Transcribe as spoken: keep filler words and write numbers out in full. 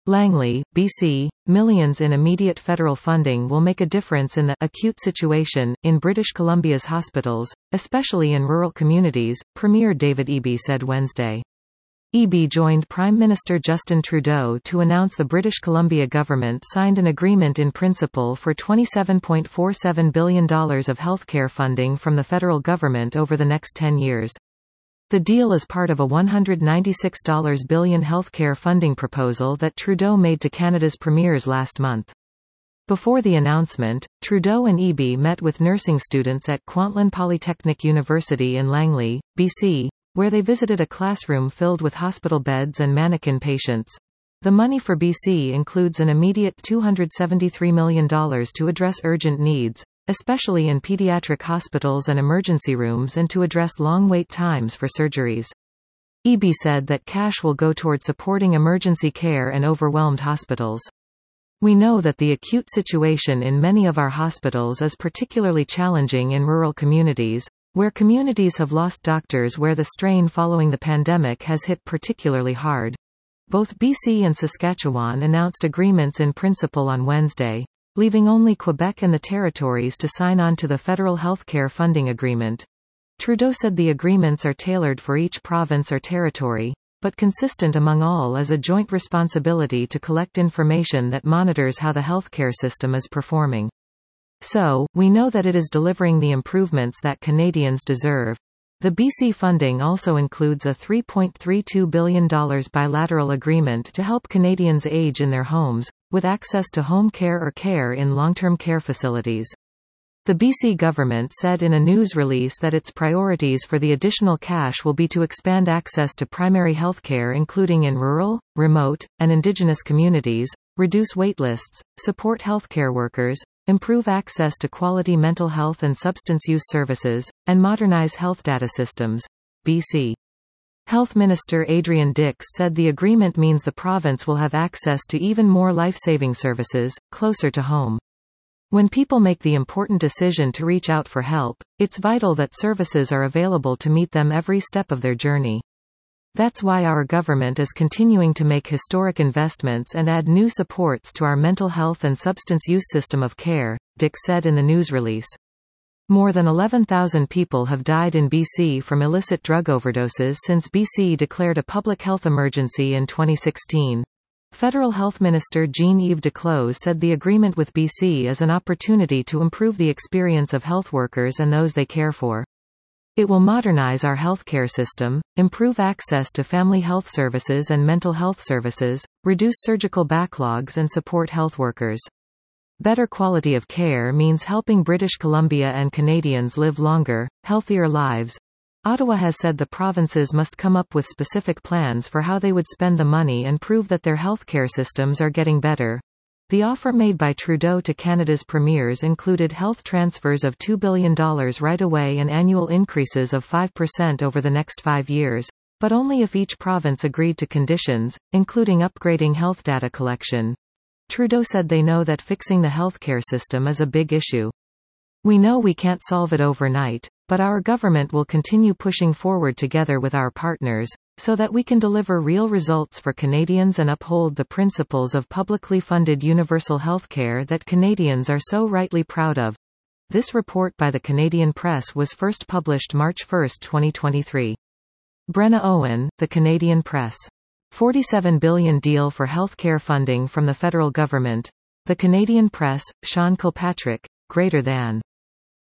Langley, B C, millions in immediate federal funding will make a difference in the acute situation in British Columbia's hospitals, especially in rural communities, Premier David Eby said Wednesday. Eby joined Prime Minister Justin Trudeau to announce the British Columbia government signed an agreement in principle for twenty-seven point four seven billion dollars of healthcare funding from the federal government over the next ten years. The deal is part of a one hundred ninety-six billion dollars healthcare funding proposal that Trudeau made to Canada's premiers last month. Before the announcement, Trudeau and Eby met with nursing students at Kwantlen Polytechnic University in Langley, B C, where they visited a classroom filled with hospital beds and mannequin patients. The money for B C includes an immediate two hundred seventy-three million dollars to address urgent needs, especially in pediatric hospitals and emergency rooms, and to address long wait times for surgeries. Eby said that cash will go toward supporting emergency care and overwhelmed hospitals. We know that the acute situation in many of our hospitals is particularly challenging in rural communities, where communities have lost doctors, where the strain following the pandemic has hit particularly hard. Both B C and Saskatchewan announced agreements in principle on Wednesday, leaving only Quebec and the territories to sign on to the federal healthcare funding agreement. Trudeau said the agreements are tailored for each province or territory, but consistent among all as a joint responsibility to collect information that monitors how the healthcare system is performing. So, we know that it is delivering the improvements that Canadians deserve. The B C funding also includes a three point three two billion dollars bilateral agreement to help Canadians age in their homes, with access to home care or care in long-term care facilities. The B C government said in a news release that its priorities for the additional cash will be to expand access to primary health care, including in rural, remote, and Indigenous communities, reduce waitlists, support healthcare workers, improve access to quality mental health and substance use services, and modernize health data systems. B C Health Minister Adrian Dix said the agreement means the province will have access to even more life-saving services, closer to home. When people make the important decision to reach out for help, it's vital that services are available to meet them every step of their journey. That's why our government is continuing to make historic investments and add new supports to our mental health and substance use system of care, Dix said in the news release. More than eleven thousand people have died in B C from illicit drug overdoses since B C declared a public health emergency in twenty sixteen. Federal Health Minister Jean-Yves Duclos said the agreement with B C is an opportunity to improve the experience of health workers and those they care for. It will modernize our healthcare system, improve access to family health services and mental health services, reduce surgical backlogs and support health workers. Better quality of care means helping British Columbia and Canadians live longer, healthier lives. Ottawa has said the provinces must come up with specific plans for how they would spend the money and prove that their healthcare systems are getting better. The offer made by Trudeau to Canada's premiers included health transfers of two billion dollars right away and annual increases of five percent over the next five years, but only if each province agreed to conditions, including upgrading health data collection. Trudeau said they know that fixing the healthcare system is a big issue. We know we can't solve it overnight, but our government will continue pushing forward together with our partners, so that we can deliver real results for Canadians and uphold the principles of publicly funded universal healthcare that Canadians are so rightly proud of. This report by the Canadian Press was first published March first, twenty twenty-three. Brenna Owen, The Canadian Press. forty-seven billion dollars deal for healthcare funding from the federal government. The Canadian Press, Sean Kilpatrick, greater than